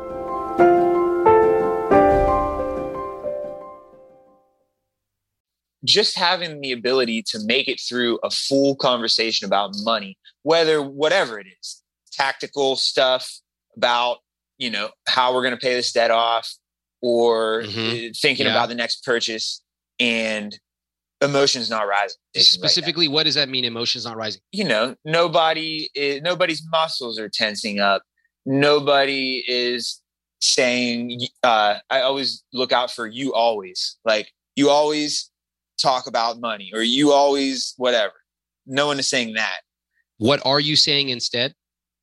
Just having the ability to make it through a full conversation about money, whether whatever it is, tactical stuff about, you know, how we're going to pay this debt off, or mm-hmm. thinking yeah. about the next purchase, and emotions not rising. Specifically, right, what does that mean? Emotions not rising? You know, nobody is, nobody's muscles are tensing up. Nobody is saying, uh, I always look out for you always. Like, you always talk about money, or you always whatever. No one is saying that. What are you saying instead?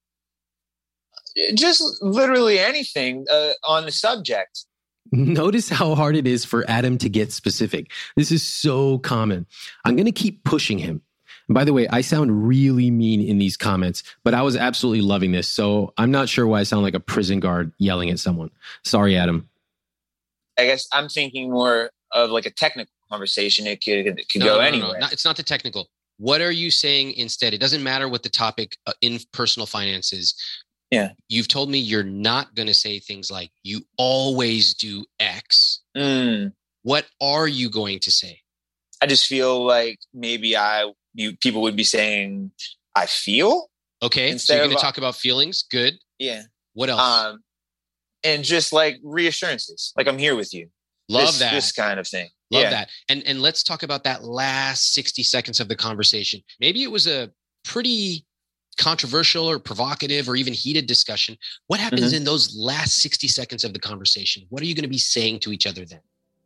Just literally anything uh, on the subject. Notice how hard it is for Adam to get specific. This is so common. I'm going to keep pushing him. And by the way, I sound really mean in these comments, but I was absolutely loving this. So I'm not sure why I sound like a prison guard yelling at someone. Sorry, Adam. I guess I'm thinking more of like a technical conversation. It could, it could no, go no, no, anywhere. No, no. It's not the technical. What are you saying instead? It doesn't matter what the topic uh, in personal finance is. Yeah. You've told me you're not going to say things like, you always do X. Mm. What are you going to say? I just feel like maybe I, you, people would be saying, I feel. Okay. So you're going to talk about feelings. Good. Yeah. What else? Um, and just like reassurances, like I'm here with you. Love this, that. This kind of thing. Love yeah. that. And, and let's talk about that last sixty seconds of the conversation. Maybe it was a pretty controversial or provocative or even heated discussion. What happens mm-hmm. in those last sixty seconds of the conversation? What are you going to be saying to each other then?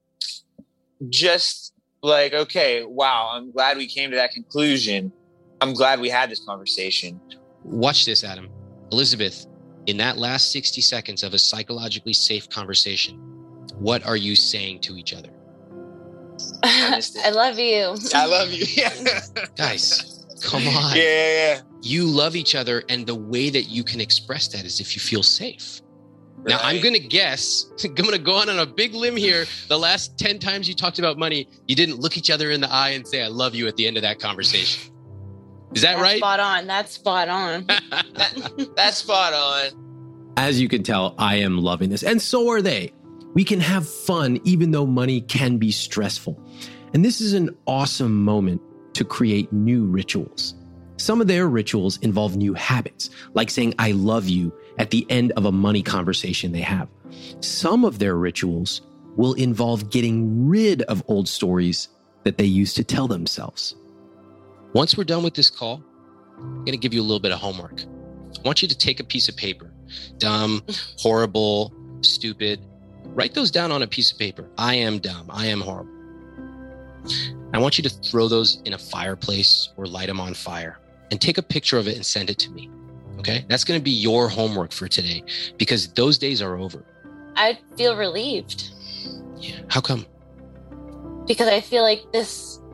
Just like, okay, wow, I'm glad we came to that conclusion. I'm glad we had this conversation. Watch this, Adam. Elizabeth, in that last sixty seconds of a psychologically safe conversation, what are you saying to each other? I, I love you. I love you. Yeah. Guys, come on. Yeah, yeah, yeah. You love each other, and the way that you can express that is if you feel safe. Right. Now, I'm going to guess, I'm going to go on on a big limb here. The last ten times you talked about money, you didn't look each other in the eye and say, I love you at the end of that conversation. Is that that's right? Spot on. That's spot on. that, that's spot on. As you can tell, I am loving this. And so are they. We can have fun even though money can be stressful. And this is an awesome moment to create new rituals. Some of their rituals involve new habits, like saying, I love you at the end of a money conversation they have. Some of their rituals will involve getting rid of old stories that they used to tell themselves. Once we're done with this call, I'm going to give you a little bit of homework. I want you to take a piece of paper. Dumb, horrible, stupid. Write those down on a piece of paper. I am dumb. I am horrible. I want you to throw those in a fireplace or light them on fire and take a picture of it and send it to me. Okay? That's going to be your homework for today because those days are over. I feel relieved. Yeah. How come? Because I feel like this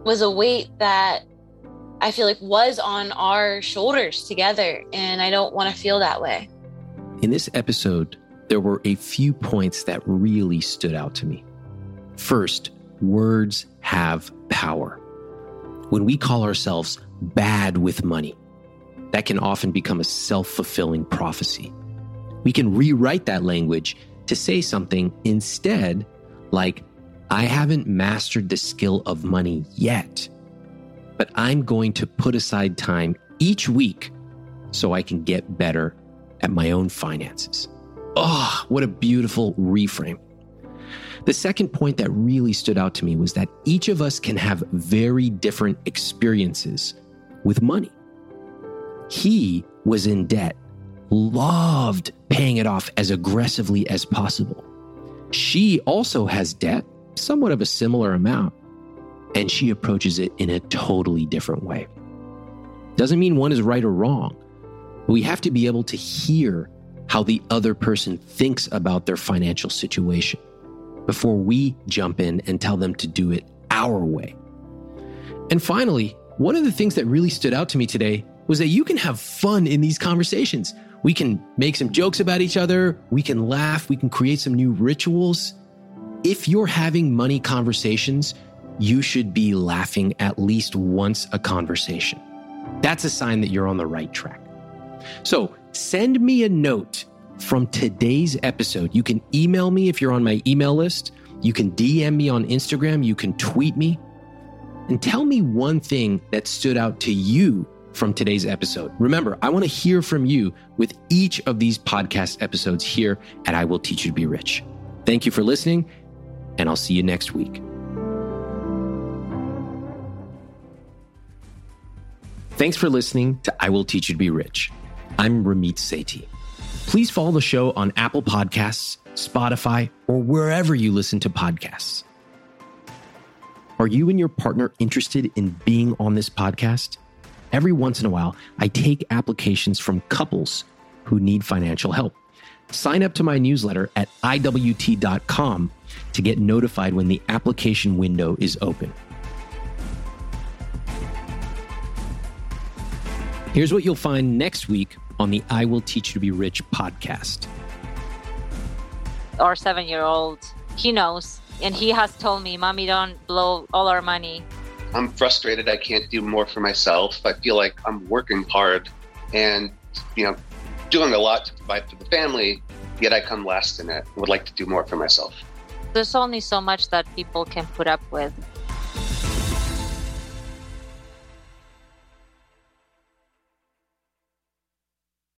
was a weight that I feel like was on our shoulders together. And I don't want to feel that way. In this episode, there were a few points that really stood out to me. First, words have power. When we call ourselves bad with money, that can often become a self-fulfilling prophecy. We can rewrite that language to say something instead like, I haven't mastered the skill of money yet, but I'm going to put aside time each week so I can get better at my own finances. Oh, what a beautiful reframe. The second point that really stood out to me was that each of us can have very different experiences with money. He was in debt, loved paying it off as aggressively as possible. She also has debt, somewhat of a similar amount, and she approaches it in a totally different way. Doesn't mean one is right or wrong. We have to be able to hear how the other person thinks about their financial situation before we jump in and tell them to do it our way. And finally, one of the things that really stood out to me today was that you can have fun in these conversations. We can make some jokes about each other. We can laugh. We can create some new rituals. If you're having money conversations, you should be laughing at least once a conversation. That's a sign that you're on the right track. So send me a note from today's episode. You can email me if you're on my email list. You can D M me on Instagram. You can tweet me. And tell me one thing that stood out to you from today's episode. Remember, I want to hear from you with each of these podcast episodes here at I Will Teach You to Be Rich. Thank you for listening, and I'll see you next week. Thanks for listening to I Will Teach You to Be Rich. I'm Ramit Sethi. Please follow the show on Apple Podcasts, Spotify, or wherever you listen to podcasts. Are you and your partner interested in being on this podcast? Every once in a while, I take applications from couples who need financial help. Sign up to my newsletter at I W T dot com to get notified when the application window is open. Here's what you'll find next week on the I Will Teach You to Be Rich podcast. Our seven-year-old, he knows, and he has told me, Mommy, don't blow all our money. I'm frustrated. I can't do more for myself. I feel like I'm working hard and, you know, doing a lot to provide for the family, yet I come last in it. I would like to do more for myself. There's only so much that people can put up with.